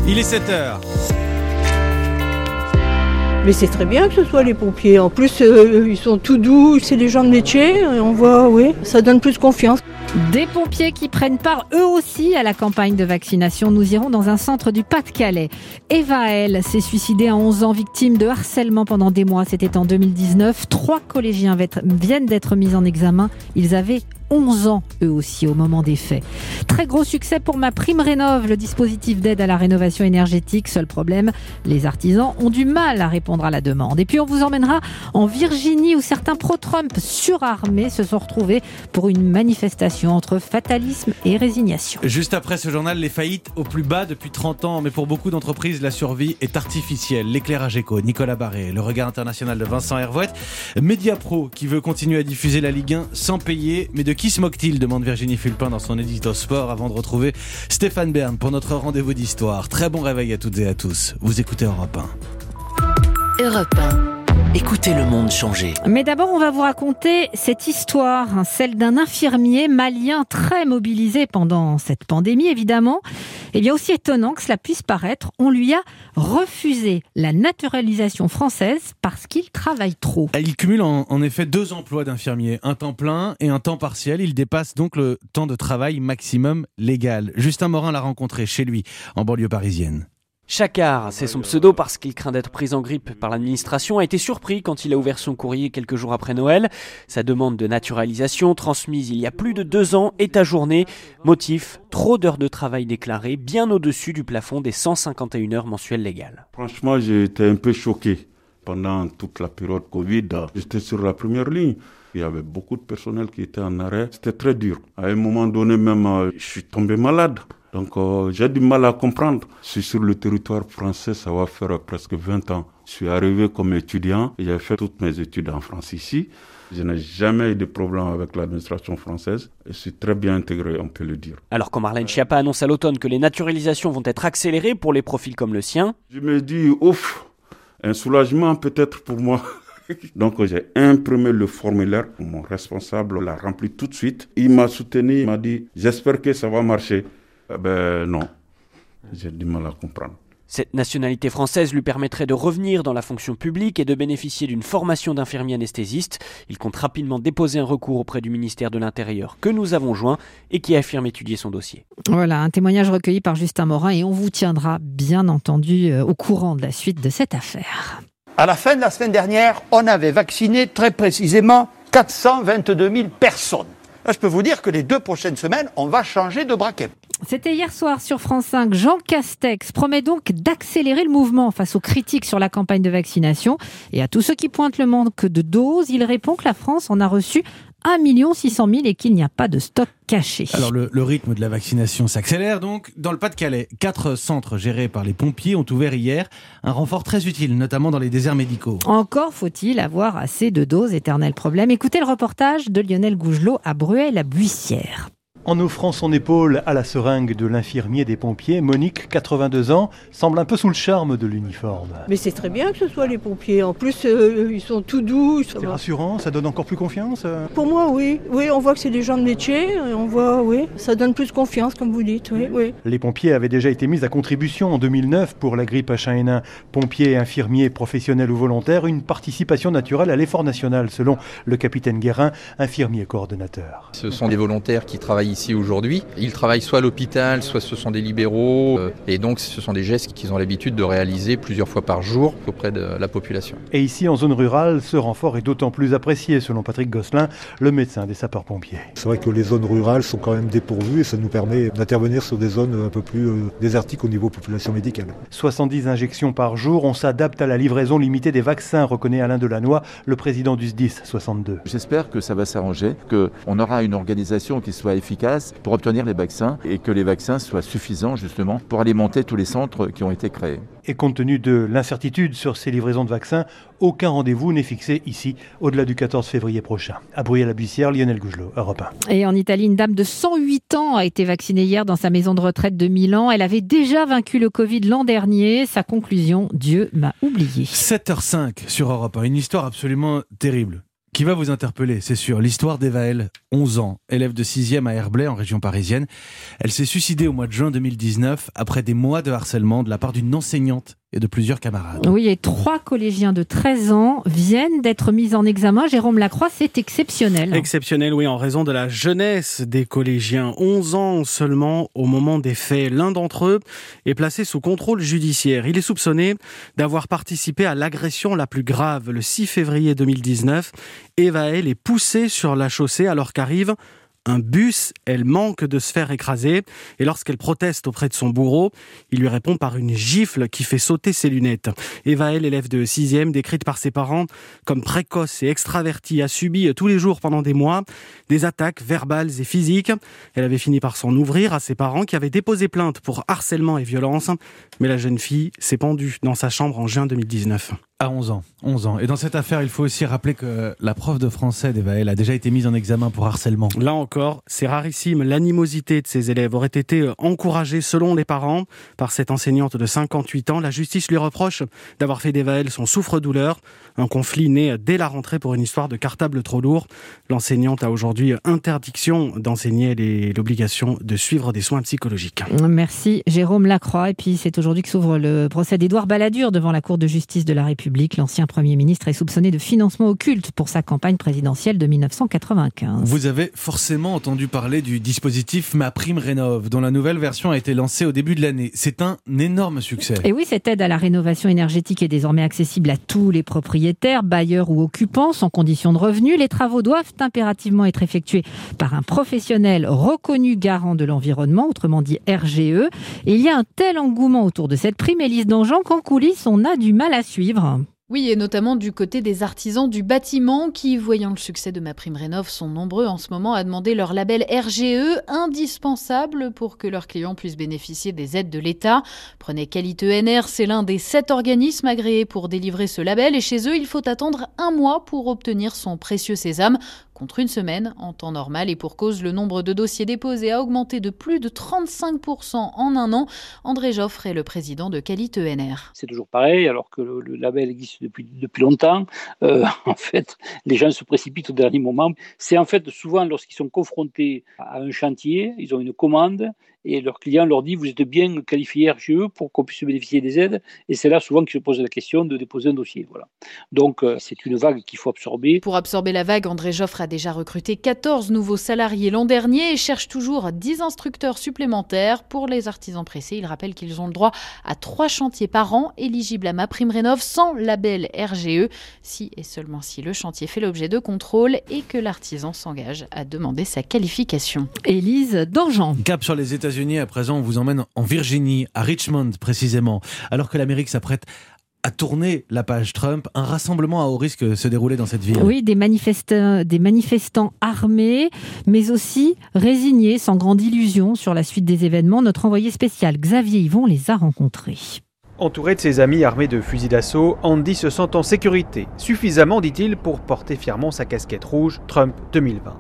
Il est 7h. Mais c'est très bien que ce soit les pompiers. En plus, ils sont tout doux, c'est des gens de métier. On voit, oui, ça donne plus confiance. Des pompiers qui prennent part eux aussi à la campagne de vaccination. Nous irons dans un centre du Pas-de-Calais. Eva, elle, s'est suicidée à 11 ans, victime de harcèlement pendant des mois. C'était en 2019. 3 collégiens viennent d'être mis en examen. Ils avaient 11 ans, eux aussi, au moment des faits. Très gros succès pour MaPrimeRénov', le dispositif d'aide à la rénovation énergétique. Seul problème, les artisans ont du mal à répondre à la demande. Et puis on vous emmènera en Virginie où certains pro-Trump surarmés se sont retrouvés pour une manifestation entre fatalisme et résignation. Juste après ce journal, les faillites au plus bas depuis 30 ans. Mais pour beaucoup d'entreprises, la survie est artificielle. L'éclairage éco, Nicolas Barré, le regard international de Vincent Hervouet, Mediapro qui veut continuer à diffuser la Ligue 1 sans payer. Mais de qui se moque-t-il, demande Virginie Fulpin dans son édito sport avant de retrouver Stéphane Bern pour notre rendez-vous d'histoire. Très bon réveil à toutes et à tous. Vous écoutez Europe 1. Europe 1. Écoutez le monde changer. Mais d'abord, on va vous raconter cette histoire, celle d'un infirmier malien très mobilisé pendant cette pandémie, évidemment. Et bien aussi étonnant que cela puisse paraître, on lui a refusé la naturalisation française parce qu'il travaille trop. Il cumule en effet 2 emplois d'infirmier, un temps plein et un temps partiel. Il dépasse donc le temps de travail maximum légal. Justin Morin l'a rencontré chez lui, en banlieue parisienne. Chakar, c'est son pseudo parce qu'il craint d'être pris en grippe par l'administration, a été surpris quand il a ouvert son courrier quelques jours après Noël. Sa demande de naturalisation, transmise il y a plus de 2 ans, est ajournée. Motif, trop d'heures de travail déclarées, bien au-dessus du plafond des 151 heures mensuelles légales. Franchement, j'ai été un peu choqué. Pendant toute la période Covid, j'étais sur la première ligne. Il y avait beaucoup de personnel qui était en arrêt. C'était très dur. À un moment donné même, je suis tombé malade. Donc j'ai du mal à comprendre. Je suis sur le territoire français, ça va faire presque 20 ans. Je suis arrivé comme étudiant, j'ai fait toutes mes études en France ici. Je n'ai jamais eu de problème avec l'administration française. Je suis très bien intégré, on peut le dire. Alors quand Marlène Schiappa annonce à l'automne que les naturalisations vont être accélérées pour les profils comme le sien, je me dis, ouf, un soulagement peut-être pour moi. Donc j'ai imprimé le formulaire, mon responsable l'a rempli tout de suite. Il m'a soutenu, il m'a dit, j'espère que ça va marcher. Non, j'ai du mal à comprendre. Cette nationalité française lui permettrait de revenir dans la fonction publique et de bénéficier d'une formation d'infirmier anesthésiste. Il compte rapidement déposer un recours auprès du ministère de l'Intérieur que nous avons joint et qui affirme étudier son dossier. Voilà, un témoignage recueilli par Justin Morin et on vous tiendra bien entendu au courant de la suite de cette affaire. À la fin de la semaine dernière, on avait vacciné très précisément 422 000 personnes. Là, je peux vous dire que les 2 prochaines semaines, on va changer de braquet. C'était hier soir sur France 5. Jean Castex promet donc d'accélérer le mouvement face aux critiques sur la campagne de vaccination. Et à tous ceux qui pointent le manque de doses, il répond que la France en a reçu 1 600 000 et qu'il n'y a pas de stock caché. Alors le rythme de la vaccination s'accélère donc. Dans le Pas-de-Calais, 4 centres gérés par les pompiers ont ouvert hier un renfort très utile, notamment dans les déserts médicaux. Encore faut-il avoir assez de doses, éternel problème. Écoutez le reportage de Lionel Gougelot à Bruay-la-Buissière. En offrant son épaule à la seringue de l'infirmier des pompiers, Monique, 82 ans, semble un peu sous le charme de l'uniforme. Mais c'est très bien que ce soit les pompiers. En plus, ils sont tout doux. C'est rassurant, ça donne encore plus confiance. Pour moi, oui. Oui, on voit que c'est des gens de métier. On voit, oui, ça donne plus confiance, comme vous dites. Oui, oui. Les pompiers avaient déjà été mis à contribution en 2009 pour la grippe H1N1. Pompiers, infirmiers, professionnels ou volontaires, une participation naturelle à l'effort national, selon le capitaine Guérin, infirmier coordonnateur. Ce sont des volontaires qui travaillent ici aujourd'hui. Ils travaillent soit à l'hôpital, soit ce sont des libéraux. Et donc ce sont des gestes qu'ils ont l'habitude de réaliser plusieurs fois par jour auprès de la population. Et ici, en zone rurale, ce renfort est d'autant plus apprécié, selon Patrick Gosselin, le médecin des sapeurs-pompiers. C'est vrai que les zones rurales sont quand même dépourvues et ça nous permet d'intervenir sur des zones un peu plus désertiques au niveau population médicale. 70 injections par jour, on s'adapte à la livraison limitée des vaccins, reconnaît Alain Delannoy, le président du SDIS 62. J'espère que ça va s'arranger, qu'on aura une organisation qui soit efficace pour obtenir les vaccins et que les vaccins soient suffisants justement pour alimenter tous les centres qui ont été créés. Et compte tenu de l'incertitude sur ces livraisons de vaccins, aucun rendez-vous n'est fixé ici au-delà du 14 février prochain. À Bruay-la-Buissière, Lionel Gougelot, Europe 1. Et en Italie, une dame de 108 ans a été vaccinée hier dans sa maison de retraite de Milan. Elle avait déjà vaincu le Covid l'an dernier. Sa conclusion, Dieu m'a oublié. 7h05 sur Europe 1, une histoire absolument terrible. qui va vous interpeller, c'est sûr. L'histoire d'Evaël, 11 ans, élève de 6e à Herblay, en région parisienne. Elle s'est suicidée au mois de juin 2019, après des mois de harcèlement de la part d'une enseignante et de plusieurs camarades. Oui, et 3 collégiens de 13 ans viennent d'être mis en examen. Jérôme Lacroix, c'est exceptionnel. Exceptionnel, oui, en raison de la jeunesse des collégiens. 11 ans seulement au moment des faits. L'un d'entre eux est placé sous contrôle judiciaire. Il est soupçonné d'avoir participé à l'agression la plus grave. Le 6 février 2019, Evaël est poussée sur la chaussée alors qu'arrive un bus. Elle manque de se faire écraser et lorsqu'elle proteste auprès de son bourreau, il lui répond par une gifle qui fait sauter ses lunettes. Evaël, élève de 6e, décrite par ses parents comme précoce et extravertie, a subi tous les jours pendant des mois des attaques verbales et physiques. Elle avait fini par s'en ouvrir à ses parents qui avaient déposé plainte pour harcèlement et violence, mais la jeune fille s'est pendue dans sa chambre en juin 2019. À 11 ans. Et dans cette affaire, il faut aussi rappeler que la prof de français d'Evaël a déjà été mise en examen pour harcèlement. Là encore, c'est rarissime. L'animosité de ces élèves aurait été encouragée, selon les parents, par cette enseignante de 58 ans. La justice lui reproche d'avoir fait d'Evaël son souffre-douleur. Un conflit né dès la rentrée pour une histoire de cartable trop lourd. L'enseignante a aujourd'hui interdiction d'enseigner et l'obligation de suivre des soins psychologiques. Merci Jérôme Lacroix. Et puis c'est aujourd'hui que s'ouvre le procès d'Édouard Balladur devant la Cour de justice de la République. L'ancien Premier ministre est soupçonné de financement occulte pour sa campagne présidentielle de 1995. Vous avez forcément entendu parler du dispositif MaPrimeRénov', dont la nouvelle version a été lancée au début de l'année. C'est un énorme succès. Et oui, cette aide à la rénovation énergétique est désormais accessible à tous les propriétaires, bailleurs ou occupants, sans condition de revenu. Les travaux doivent impérativement être effectués par un professionnel reconnu garant de l'environnement, autrement dit RGE. Et il y a un tel engouement autour de cette prime, Élise Dangean, qu'en coulisses, on a du mal à suivre. Oui, et notamment du côté des artisans du bâtiment qui, voyant le succès de MaPrimeRénov', sont nombreux en ce moment à demander leur label RGE, indispensable pour que leurs clients puissent bénéficier des aides de l'État. Prenez Qualité-ENR, c'est l'un des 7 organismes agréés pour délivrer ce label et chez eux, il faut attendre 1 mois pour obtenir son précieux sésame, contre 1 semaine en temps normal et pour cause, le nombre de dossiers déposés a augmenté de plus de 35% en 1 an. André Joffre est le président de Qualité-ENR. C'est toujours pareil, alors que le label existe depuis longtemps. En fait, les gens se précipitent au dernier moment. C'est en fait souvent lorsqu'ils sont confrontés à un chantier, ils ont une commande et leur client leur dit « vous êtes bien qualifié RGE pour qu'on puisse bénéficier des aides ». Et c'est là souvent qu'ils se posent la question de déposer un dossier. Voilà. Donc c'est une vague qu'il faut absorber. Pour absorber la vague, André Joffre a déjà recruté 14 nouveaux salariés l'an dernier et cherche toujours 10 instructeurs supplémentaires. Pour les artisans pressés, il rappelle qu'ils ont le droit à 3 chantiers par an éligibles à MaPrimeRénov' sans label RGE, si et seulement si le chantier fait l'objet de contrôle et que l'artisan s'engage à demander sa qualification. Élise Dangean. Cap sur les États-Unis, à présent, on vous emmène en Virginie, à Richmond précisément. Alors que l'Amérique s'apprête à tourner la page Trump, un rassemblement à haut risque se déroulait dans cette ville. Oui, des manifestants armés, mais aussi résignés, sans grande illusion sur la suite des événements. Notre envoyé spécial Xavier Yvon les a rencontrés. Entouré de ses amis armés de fusils d'assaut, Andy se sent en sécurité. Suffisamment, dit-il, pour porter fièrement sa casquette rouge Trump 2020.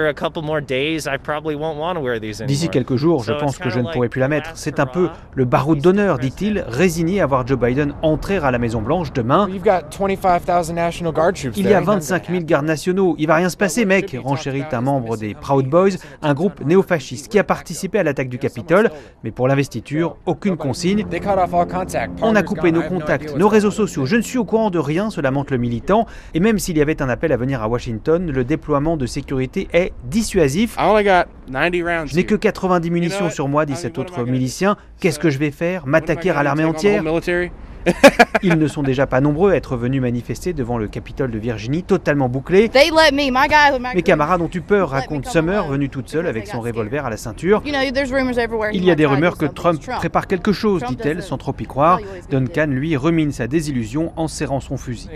D'ici quelques jours, je pense que je ne pourrai plus la mettre. C'est un peu le baroud d'honneur, dit-il, résigné à voir Joe Biden entrer à la Maison-Blanche demain. Il y a 25 000 gardes nationaux. Il va rien se passer, mec, renchérit un membre des Proud Boys, un groupe néofasciste qui a participé à l'attaque du Capitole. Mais pour l'investiture, aucune consigne. On a coupé nos contacts, nos réseaux sociaux. Je ne suis au courant de rien, se lamente le militant. Et même s'il y avait un appel à venir à Washington, le déploiement de sécurité est dissuasif. Je n'ai que 90 munitions sur moi, dit cet autre milicien. Qu'est-ce que je vais faire? M'attaquer à l'armée entière? Ils ne sont déjà pas nombreux à être venus manifester devant le Capitole de Virginie, totalement bouclé. Mes camarades ont eu peur, raconte Summer, venue toute seule avec son revolver à la ceinture. Il y a des rumeurs que Trump prépare quelque chose, dit-elle, sans trop y croire. Duncan, lui, remine sa désillusion en serrant son fusil.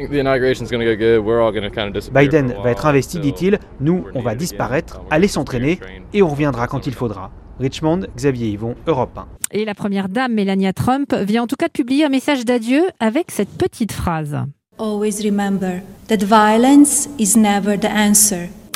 Biden va être investi, dit-il. Nous, on va disparaître, aller s'entraîner, et on reviendra quand il faudra. Richmond, Xavier Yvon, Europe 1. Et la première dame, Melania Trump, vient en tout cas de publier un message d'adieu avec cette petite phrase. Always remember that violence is never the answer.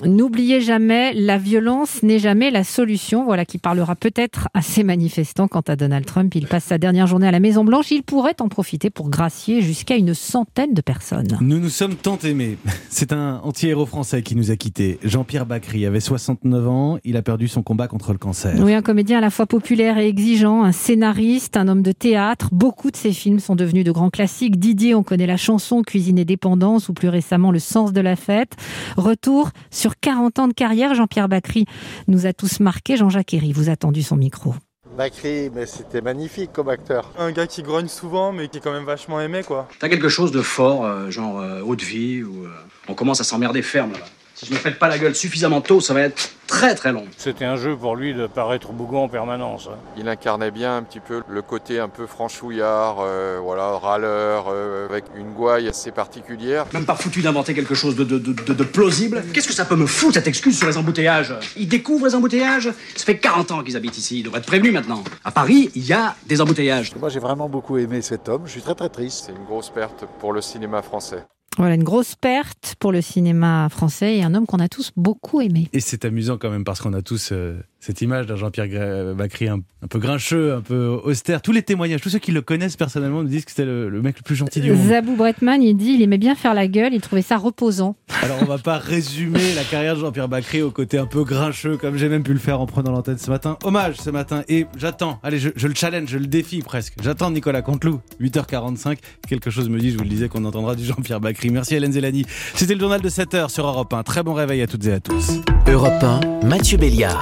N'oubliez jamais, la violence n'est jamais la solution. Voilà qui parlera peut-être à ces manifestants. Quant à Donald Trump, il passe sa dernière journée à la Maison-Blanche. Il pourrait en profiter pour gracier jusqu'à une centaine de personnes. Nous nous sommes tant aimés. C'est un anti-héros français qui nous a quittés. Jean-Pierre Bacri avait 69 ans. Il a perdu son combat contre le cancer. Oui, un comédien à la fois populaire et exigeant, un scénariste, un homme de théâtre. Beaucoup de ses films sont devenus de grands classiques. Didier, on connaît la chanson, Cuisine et dépendance, ou plus récemment Le sens de la fête. Retour sur 40 ans de carrière. Jean-Pierre Bacri nous a tous marqués. Jean-Jacques Herry vous a tendu son micro. Bacri, mais c'était magnifique comme acteur. Un gars qui grogne souvent, mais qui est quand même vachement aimé, quoi. T'as quelque chose de fort, genre haut de vie, ou on commence à s'emmerder ferme, là. Si je me pète pas la gueule suffisamment tôt, ça va être très très long. C'était un jeu pour lui de paraître bougon en permanence. Il incarnait bien un petit peu le côté un peu franchouillard, râleur, avec une gouaille assez particulière. Même pas foutu d'inventer quelque chose de plausible. Qu'est-ce que ça peut me foutre, cette excuse sur les embouteillages? Ils découvrent les embouteillages. Ça fait 40 ans qu'ils habitent ici, ils devraient être prévenus maintenant. À Paris, il y a des embouteillages. Moi, j'ai vraiment beaucoup aimé cet homme. Je suis très très triste. C'est une grosse perte pour le cinéma français. Voilà, une grosse perte pour le cinéma français et un homme qu'on a tous beaucoup aimé. Et c'est amusant quand même parce qu'on a tous cette image d'un Jean-Pierre Bacri un peu grincheux, un peu austère. Tous les témoignages, tous ceux qui le connaissent personnellement nous disent que c'était le mec le plus gentil du monde. Zabou Bretman, il dit il aimait bien faire la gueule, il trouvait ça reposant. Alors on va pas résumer la carrière de Jean-Pierre Bacri au côté un peu grincheux comme j'ai même pu le faire en prenant l'antenne ce matin. Hommage ce matin et j'attends, allez je le challenge, je le défie presque. J'attends Nicolas Canteloup, 8h45. Quelque chose me dit, je vous le disais, qu'on entendra du Jean-Pierre Bacri. Merci Hélène Zélani. C'était le journal de 7h sur Europe 1. Très bon réveil à toutes et à tous. Europe 1, Mathieu Béliard.